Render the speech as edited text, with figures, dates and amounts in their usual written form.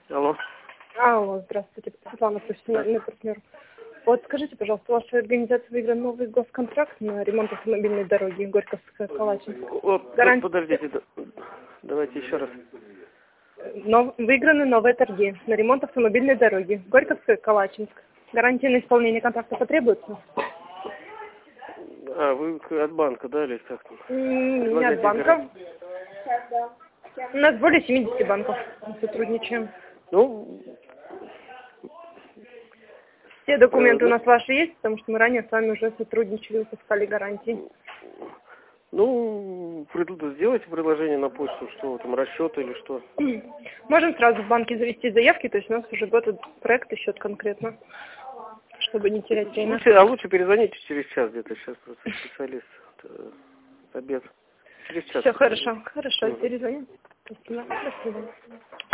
Алло. Алло, здравствуйте, Светлана, профессиональный партнер. Вот скажите, пожалуйста, у вашей организации выигран новый госконтракт на ремонт автомобильной дороги Горьковская-Калачинск. Подождите, давайте еще раз. Выиграны новые торги на ремонт автомобильной дороги Горьковская-Калачинск. Гарантия на исполнение контракта потребуется? Вы от банка, да, или как? Не от банка. У нас более 70 банков сотрудничаем. Ну, все документы у нас ваши есть, потому что мы ранее с вами уже сотрудничали, выпускали гарантии. Ну, сделайте предложение на почту, что там, расчет или что. Можем сразу в банке завести заявки, то есть у нас уже год проект счет конкретно, чтобы не терять время. Лучше перезвоните через час где-то, сейчас просто специалист, обед. Через час. Все, хорошо, перезвоним. Спасибо. До свидания.